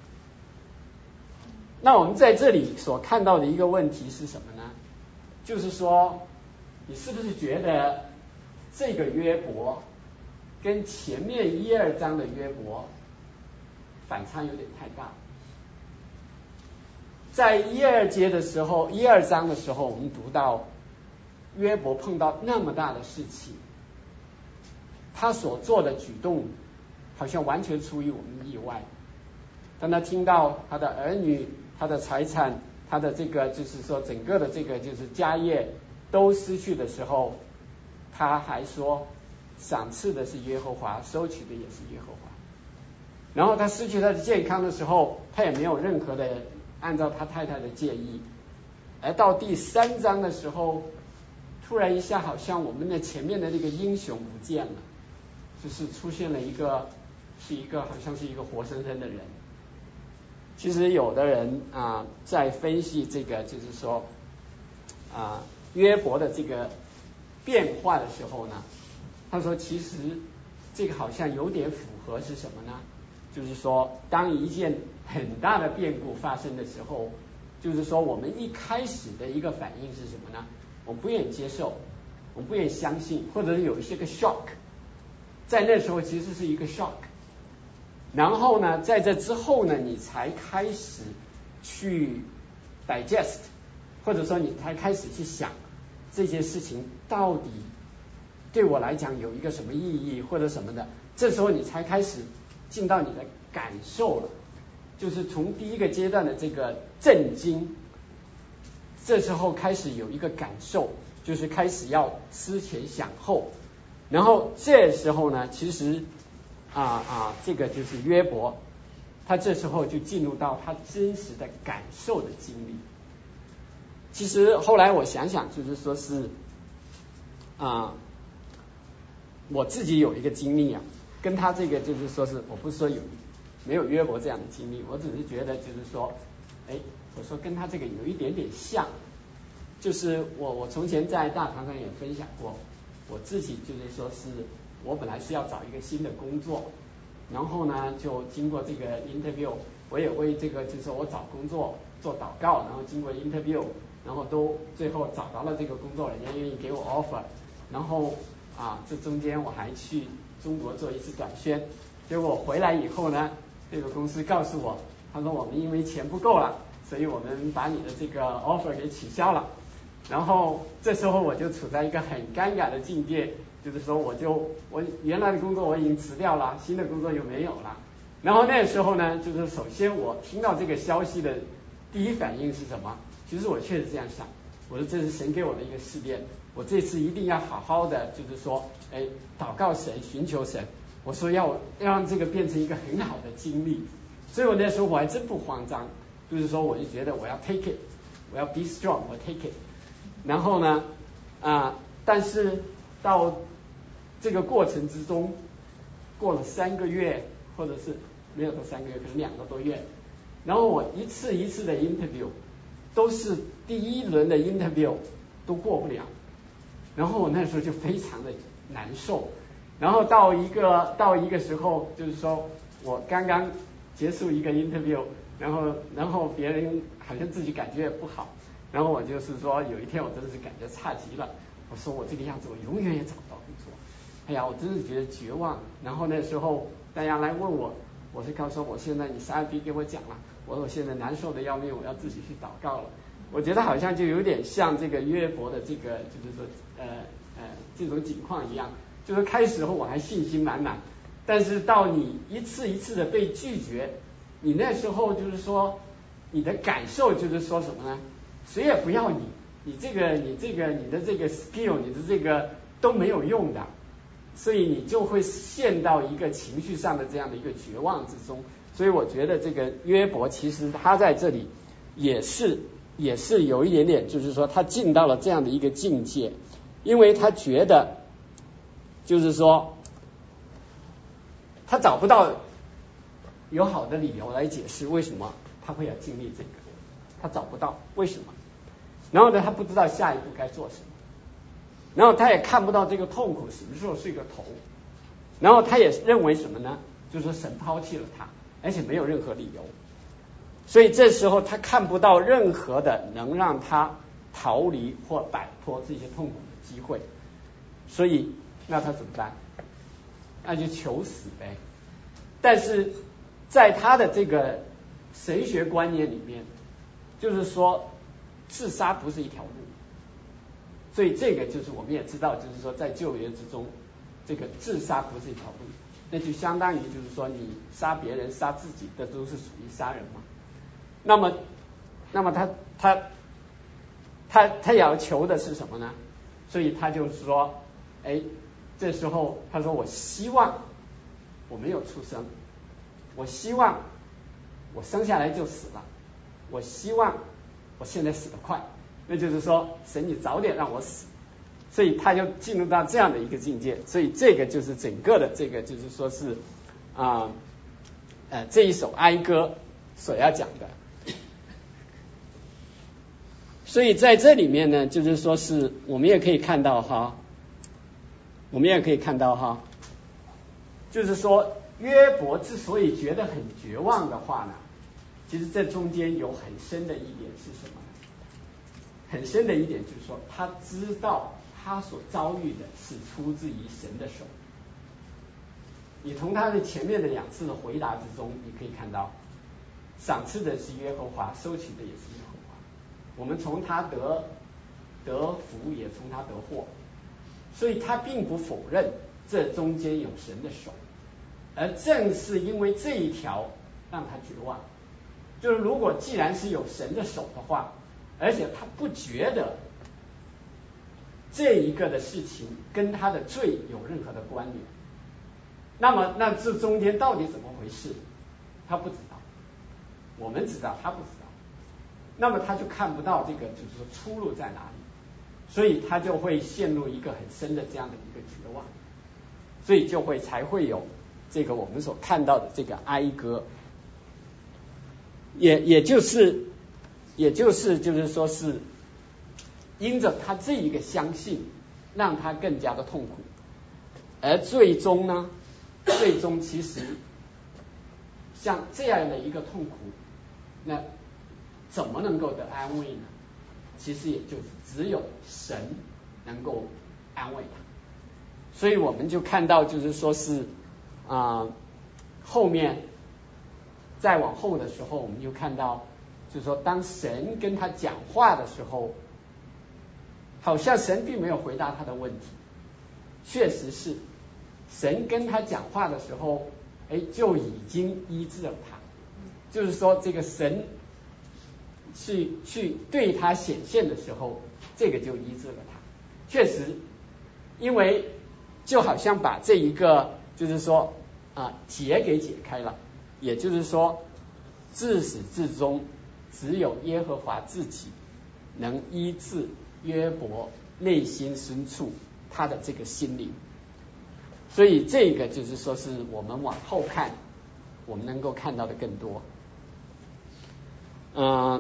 那我们在这里所看到的一个问题是什么呢？就是说你是不是觉得这个约伯跟前面一二章的约伯反差有点太大？在一二节的时候，一二章的时候，我们读到约伯碰到那么大的事情，他所做的举动好像完全出于我们意外。当他听到他的儿女、他的财产、他的这个就是说整个的这个就是家业都失去的时候，他还说赏赐的是耶和华，收取的也是耶和华。然后他失去他的健康的时候，他也没有任何的按照他太太的建议。而到第三章的时候，突然一下好像我们的前面的那个英雄不见了，就是出现了一个是一个好像是一个活生生的人。其实有的人啊在分析这个就是说啊约伯的这个变化的时候呢，他说其实这个好像有点符合是什么呢？就是说当一件很大的变故发生的时候，就是说我们一开始的一个反应是什么呢？我们不愿意接受，我们不愿意相信，或者是有一些个 shock， 在那时候其实是一个 shock。然后呢在这之后呢你才开始去 digest， 或者说你才开始去想这件事情到底对我来讲有一个什么意义或者什么的，这时候你才开始进到你的感受了，就是从第一个阶段的这个震惊，这时候开始有一个感受，就是开始要思前想后，然后这时候呢，其实啊啊，这个就是约伯，他这时候就进入到他真实的感受的经历。其实后来我想想，就是说是啊，我自己有一个经历啊，跟他这个就是说是，我不是说有没有约伯这样的经历，我只是觉得就是说，哎，我说跟他这个有一点点像，就是我我从前在大堂上也分享过，我自己就是说是我本来是要找一个新的工作，然后呢就经过这个 interview， 我也为这个就是说我找工作做祷告，然后经过 interview， 然后都最后找到了这个工作，人家愿意给我 offer， 然后啊这中间我还去中国做一次短宣，结果我回来以后呢，这个公司告诉我，他说我们因为钱不够了，所以我们把你的这个 offer 给取消了。然后这时候我就处在一个很尴尬的境界，就是说我就我原来的工作我已经辞掉了，新的工作又没有了。然后那时候呢，就是首先我听到这个消息的第一反应是什么？其实我确实这样想，我说这是神给我的一个试炼，我这次一定要好好的，就是说，哎，祷告神，寻求神。我说要要让这个变成一个很好的经历，所以我那时候我还真不慌张，就是说我就觉得我要 take it， 我要 be strong， 我 take it。然后呢，啊，但是到这个过程之中，过了三个月，或者是没有到三个月，可能两个多月，然后我一次一次的 interview 都是第一轮的 interview 都过不了，然后我那时候就非常的难受。然后到一个到一个时候，就是说我刚刚结束一个 interview， 然后然后别人好像自己感觉也不好，然后我就是说有一天我真的是感觉差极了，我说我这个样子我永远也找不到工作，哎呀，我真是觉得绝望。然后那时候大家来问我，我是告诉我现在你三 B 给我讲了，我说我现在难受的要命，我要自己去祷告了。我觉得好像就有点像这个约伯的这个就是说呃呃这种情况一样，就是开始后我还信心满满，但是到你一次一次的被拒绝，你那时候就是说你的感受就是说什么呢？谁也不要你，你这个你这个你的这个 skill， 你的这个都没有用的，所以你就会陷到一个情绪上的这样的一个绝望之中。所以我觉得这个约伯其实他在这里也是也是有一点点，就是说他进到了这样的一个境界，因为他觉得就是说他找不到有好的理由来解释为什么他会要经历这个，他找不到为什么，然后呢他不知道下一步该做什么，然后他也看不到这个痛苦什么时候是一个头，然后他也认为什么呢？就是说神抛弃了他，而且没有任何理由，所以这时候他看不到任何的能让他逃离或摆脱这些痛苦的机会，所以那他怎么办？那就求死呗。但是在他的这个神学观念里面，就是说自杀不是一条路，所以这个就是我们也知道，就是说在旧约之中，这个自杀不是一条路，那就相当于就是说你杀别人杀自己的都是属于杀人嘛。那么那么他他他他要求的是什么呢？所以他就是说，哎，这时候他说我希望我没有出生，我希望我生下来就死了，我希望我现在死得快，那就是说神你早点让我死，所以他就进入到这样的一个境界。所以这个就是整个的这个就是说是啊呃这一首哀歌所要讲的。所以在这里面呢，就是说是我们也可以看到哈，我们也可以看到哈，就是说约伯之所以觉得很绝望的话呢，其实这中间有很深的一点是什么呢？很深的一点就是说，他知道他所遭遇的是出自于神的手。你从他的前面的两次的回答之中，你可以看到， 赏赐的是耶和华，收取的也是耶和华。我们从他得得福，也从他得祸，所以他并不否认这中间有神的手，而正是因为这一条让他绝望。就是如果既然是有神的手的话，而且他不觉得这一个的事情跟他的罪有任何的关联，那么那这中间到底怎么回事，他不知道，我们知道，他不知道，那么他就看不到这个就是说出路在哪里，所以他就会陷入一个很深的这样的一个绝望，所以就会才会有这个我们所看到的这个哀歌，也也就是也就是就是说是因着他这一个相信，让他更加的痛苦，而最终呢，最终其实像这样的一个痛苦，那怎么能够得安慰呢？其实也就是只有神能够安慰他。所以我们就看到就是说是啊、呃、后面再往后的时候，我们就看到就是说当神跟他讲话的时候，好像神并没有回答他的问题，确实是神跟他讲话的时候，哎，就已经医治了他，就是说这个神去去对他显现的时候，这个就医治了他。确实，因为就好像把这一个就是说啊结给解开了，也就是说自始至终只有耶和华自己能医治约伯内心深处他的这个心灵，所以这个就是说是我们往后看我们能够看到的更多。嗯、呃，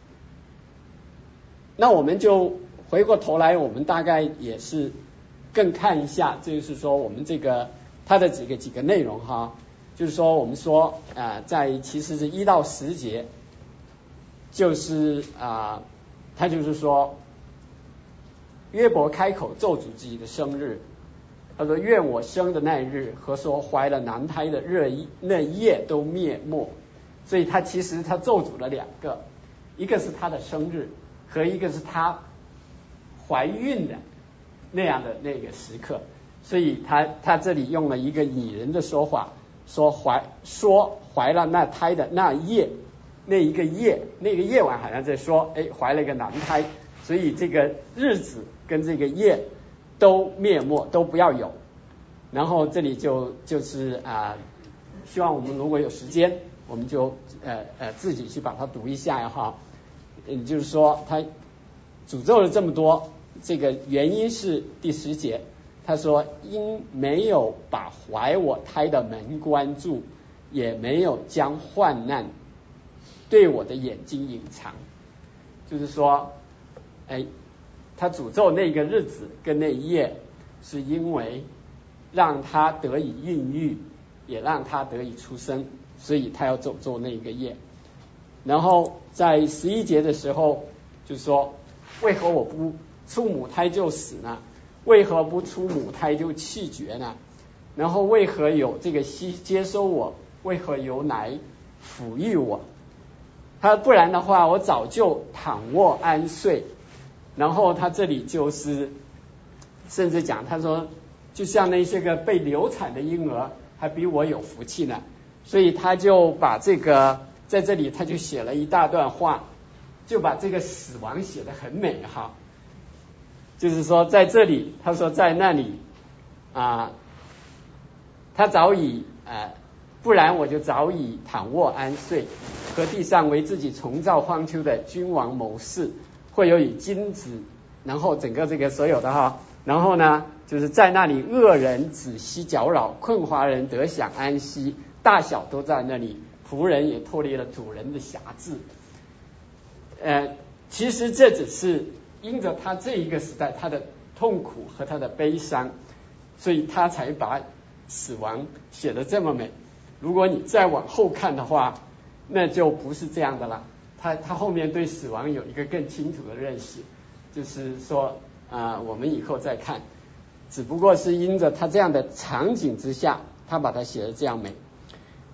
那我们就回过头来，我们大概也是更看一下，就是说我们这个它的几个几个内容哈，就是说我们说啊、呃，在其实是一到十节，就是啊、呃，他就是说约伯开口咒诅自己的生日，他说愿我生的那日和所怀了男胎的日那夜都灭没，所以他其实他咒诅了两个，一个是他的生日和一个是他怀孕的那样的那个时刻，所以他他这里用了一个拟人的说法，说怀说怀了那胎的那夜，那一个夜那个夜晚好像在说哎怀了一个男胎，所以这个日子跟这个夜都灭没，都不要有。然后这里就就是啊、呃，希望我们如果有时间，我们就呃呃自己去把它读一下哈。嗯，就是说他诅咒了这么多，这个原因是第十节，他说因没有把怀我胎的门关住，也没有将患难对我的眼睛隐藏，就是说，哎，他诅咒那个日子跟那一夜，是因为让他得以孕育，也让他得以出生，所以他要诅咒那个夜。然后在十一节的时候就说，为何我不出母胎就死呢？为何不出母胎就气绝呢？然后为何有这个吸接收我？为何有奶抚育我？他不然的话，我早就躺卧安睡。然后他这里就是甚至讲，他说就像那些个被流产的婴儿还比我有福气呢。所以他就把这个在这里他就写了一大段话，就把这个死亡写得很美哈。就是说在这里他说在那里啊，他早已呃，不然我就早已躺卧安睡，和地上为自己重造荒丘的君王谋士，会有以金子，然后整个这个所有的哈，然后呢就是在那里恶人止息搅扰，困乏人得享安息，大小都在那里，仆人也脱离了主人的辖制。呃，其实这只是因着他这一个时代他的痛苦和他的悲伤，所以他才把死亡写得这么美。如果你再往后看的话，那就不是这样的了。他他后面对死亡有一个更清楚的认识，就是说啊、呃，我们以后再看，只不过是因着他这样的场景之下，他把它写得这样美。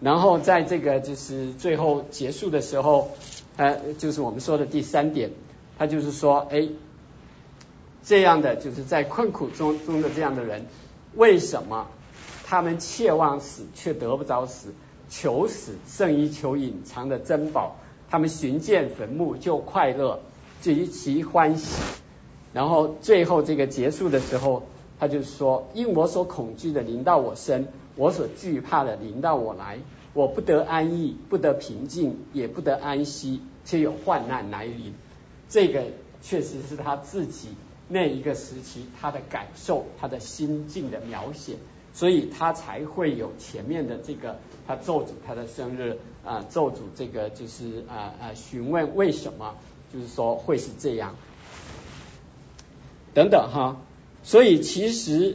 然后在这个就是最后结束的时候，呃，就是我们说的第三点，他就是说，哎，这样的就是在困苦中中的这样的人，为什么他们切望死却得不着死，求死胜于求隐藏的珍宝，他们寻见坟墓就快乐，极其欢喜。然后最后这个结束的时候，他就说，因我所恐惧的临到我身，我所惧怕的临到我来，我不得安逸，不得平静，也不得安息，却有患难来临。这个确实是他自己那一个时期他的感受，他的心境的描写，所以他才会有前面的这个他咒诅他的生日啊、呃，咒诅这个就是啊啊询问为什么，就是说会是这样等等哈。所以其实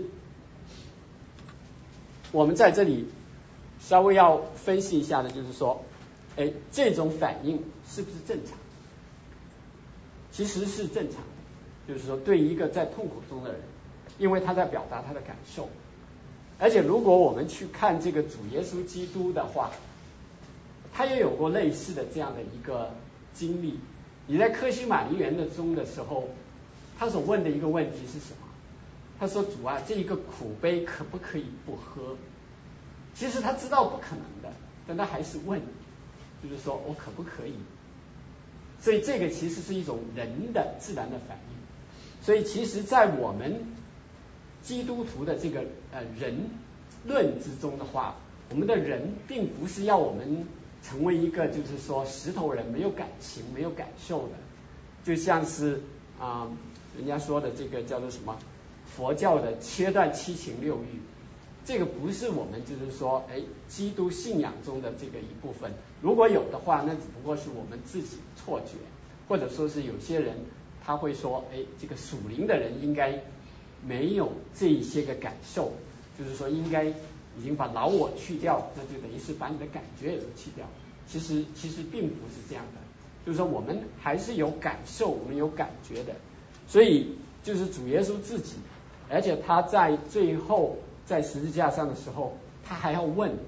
我们在这里稍微要分析一下的，就是说，哎，这种反应是不是正常？其实是正常的，就是说对一个在痛苦中的人，因为他在表达他的感受。而且如果我们去看这个主耶稣基督的话，他也有过类似的这样的一个经历。你在客西马尼园的中的时候，他所问的一个问题是什么？他说，主啊，这一个苦杯可不可以不喝？其实他知道不可能的，但他还是问，就是说我可不可以？所以这个其实是一种人的自然的反应。所以其实在我们基督徒的这个呃人论之中的话，我们的人并不是要我们成为一个就是说石头人，没有感情没有感受的，就像是啊、呃、人家说的这个叫做什么佛教的切断七情六欲，这个不是我们就是说哎基督信仰中的这个一部分。如果有的话，那只不过是我们自己错觉，或者说是有些人他会说，哎，这个属灵的人应该没有这一些个感受，就是说应该已经把老我去掉，那就等于是把你的感觉也都去掉。其实其实并不是这样的，就是说我们还是有感受，我们有感觉的。所以就是主耶稣自己，而且他在最后在十字架上的时候，他还要问，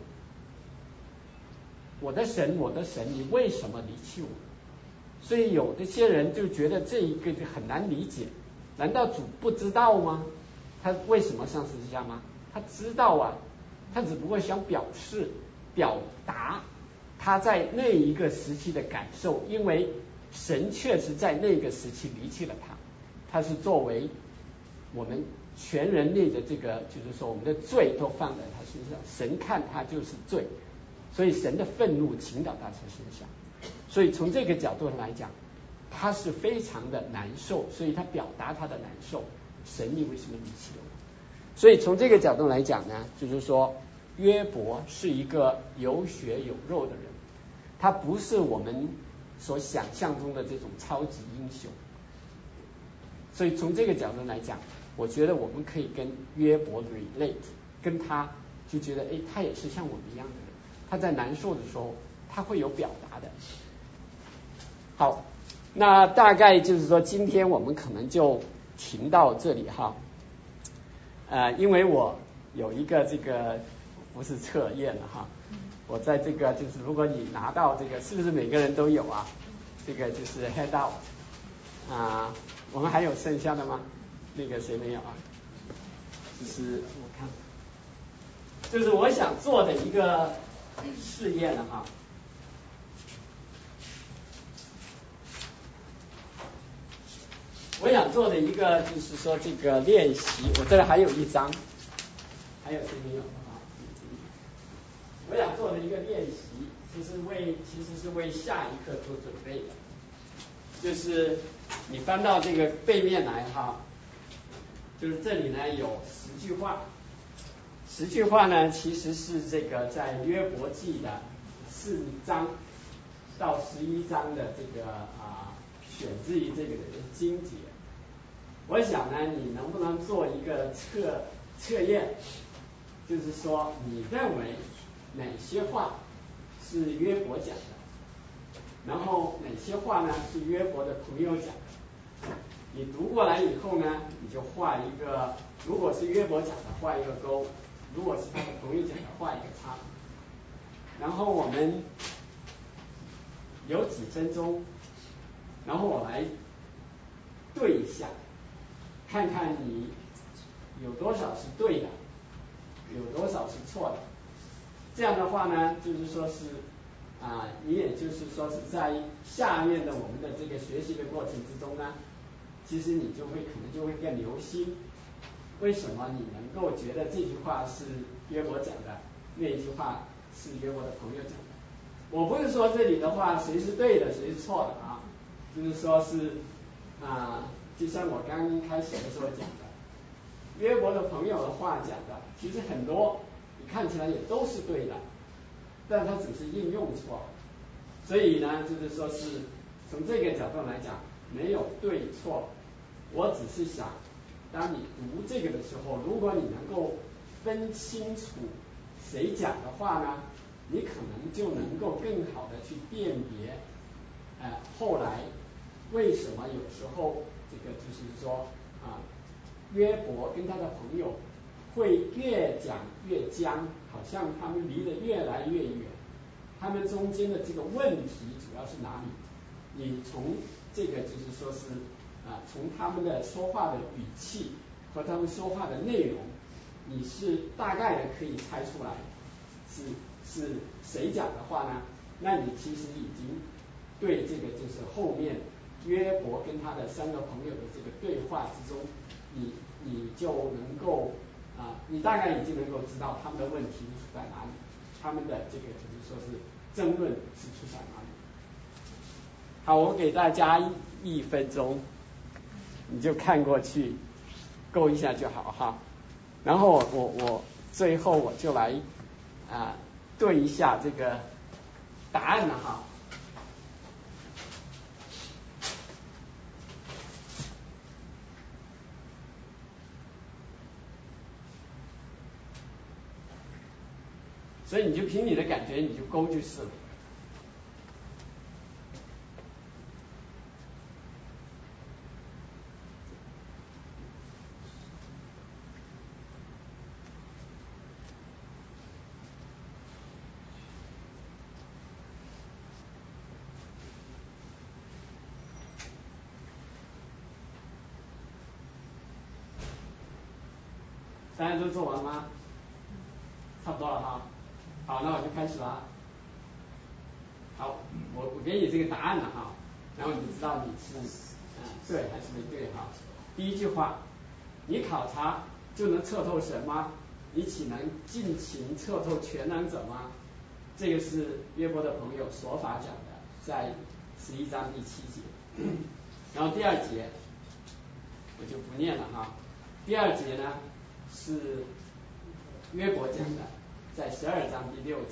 我的神，我的神，你为什么离弃我？所以有的些人就觉得这一个就很难理解，难道主不知道吗？他为什么上十字架吗？他知道啊，他只不过想表示表达他在那一个时期的感受，因为神确实在那个时期离弃了他，他是作为我们全人类的这个就是说我们的罪都放在他身上，神看他就是罪，所以神的愤怒倾倒在他身上。所以从这个角度来讲，他是非常的难受，所以他表达他的难受，神你为什么离弃了我？所以从这个角度来讲呢，就是说约伯是一个有血有肉的人，他不是我们所想象中的这种超级英雄。所以从这个角度来讲，我觉得我们可以跟约伯 relate， 跟他就觉得哎，他也是像我们一样的人，他在难受的时候他会有表达的。好，那大概就是说今天我们可能就停到这里哈。呃，因为我有一个这个不是测验了哈，我在这个就是如果你拿到这个，是不是每个人都有啊？这个就是 head out 啊、呃，我们还有剩下的吗？那个谁没有啊？就是我看，就是我想做的一个试验了哈。我想做的一个就是说这个练习，我这里还有一张，还有谁没有啊？我想做的一个练习，其实为其实是为下一课做准备的，就是你翻到这个背面来哈，就是这里呢有十句话，十句话呢其实是这个在约伯记的四章到十一章的这个啊。选自于这个经节，我想呢，你能不能做一个测测验，就是说你认为哪些话是约伯讲的，然后哪些话呢是约伯的朋友讲的？你读过来以后呢，你就画一个，如果是约伯讲的画一个勾，如果是他的朋友讲的画一个叉。 然后我们有几分钟，然后我来对一下，看看你有多少是对的，有多少是错的。这样的话呢，就是说是啊，你也就是说是在下面的我们的这个学习的过程之中呢，其实你就会可能就会更留心，为什么你能够觉得这句话是约伯讲的，那一句话是约伯的朋友讲的。我不是说这里的话谁是对的谁是错的啊，就是说是啊，就像我刚开始的时候讲的，约伯的朋友的话讲的，其实很多你看起来也都是对的，但他只是应用错，所以呢，就是说是从这个角度来讲，没有对错。我只是想，当你读这个的时候，如果你能够分清楚谁讲的话呢，你可能就能够更好的去辨别，呃，后来为什么有时候这个就是说啊，约伯跟他的朋友会越讲越僵，好像他们离得越来越远。他们中间的这个问题主要是哪里？你从这个就是说是啊，从他们的说话的语气和他们说话的内容，你是大概的可以猜出来是是谁讲的话呢？那你其实已经对这个就是后面约伯跟他的三个朋友的这个对话之中，你你就能够啊，你大概已经能够知道他们的问题出在哪里，他们的这个就是说是争论是出在哪里。好，我给大家一分钟，你就看过去勾一下就好哈。然后我我最后我就来啊对一下这个答案了哈。所以你就凭你的感觉你就勾就是了。大家都做完吗？差不多了哈。好，那我就开始了。好，我我给你这个答案了哈，然后你知道你是嗯对还是没对哈。第一句话，你考察就能测透神吗？你岂能尽情测透全能者吗？这个是约伯的朋友所法讲的，在十一章第七节。然后第二节我就不念了哈。第二节呢是约伯讲的，在十二章第六节。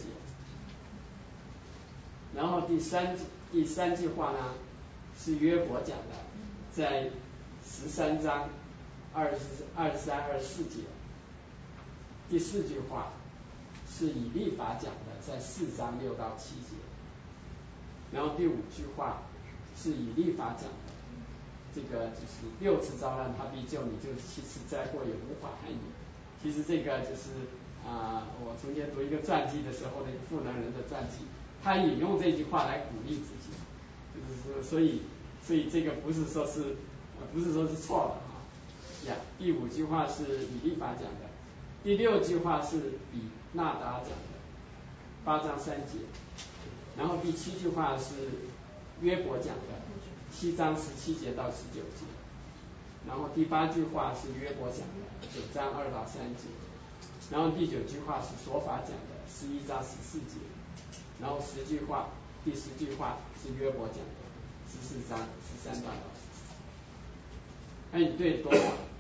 然后第三第三句话呢是约伯讲的，在十三章二十二十三二十四节。第四句话是以利法讲的，在四章六到七节。然后第五句话是以利法讲的，这个就是六次遭难他必救你，就是七次灾祸也无法害你。其实这个就是啊、呃，我从前读一个传记的时候，那个富能人的传记，他引用这句话来鼓励自己，就是说，所以所以这个不是说是不是说是错的啊呀。第五句话是以利法讲的，第六句话是以纳达讲的，八章三节。然后第七句话是约伯讲的，七章十七节到十九节。然后第八句话是约伯讲的，九章二到三节。然后第九句话是说法讲的，十一章十四节。然后十句话，第十句话是约伯讲的，十四章十三到十四。那你对多少？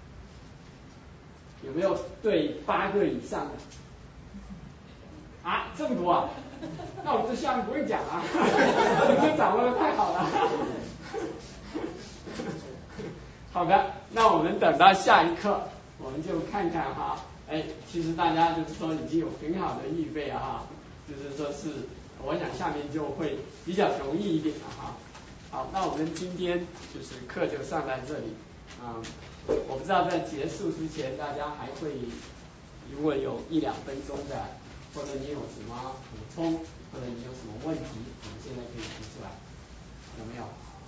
有没有对八个以上的？啊，这么多啊？那我们这项目不用讲啊，你这掌握的太好了。好的，那我们等到下一课，我们就看看哈，哎，其实大家就是说已经有很好的预备了哈，就是说是，我想下面就会比较容易一点了哈。好，那我们今天就是课就上在这里，嗯，我不知道在结束之前大家还会如果有一两分钟的或者你有什么补充，或者你有什么问题，我们现在可以提出来，有没有？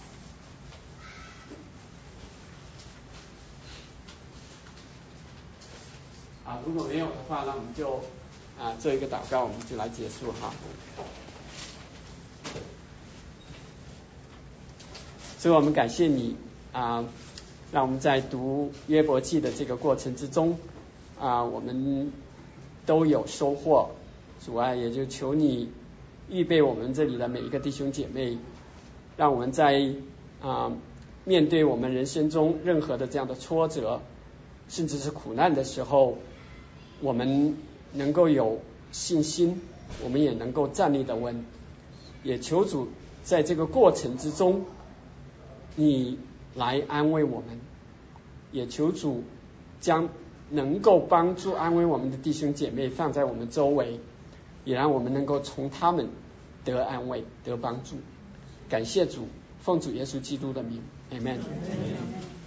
啊，如果没有的话，那我们就啊做一个祷告，我们就来结束哈。所以我们感谢你啊，让我们在读约伯记的这个过程之中啊，我们都有收获。主啊，也就求你预备我们这里的每一个弟兄姐妹，让我们在啊面对我们人生中任何的这样的挫折，甚至是苦难的时候，我们能够有信心，我们也能够站立得稳。也求主在这个过程之中，你来安慰我们，也求主将能够帮助安慰我们的弟兄姐妹放在我们周围，也让我们能够从他们得安慰得帮助。感谢主，奉主耶稣基督的名 Amen。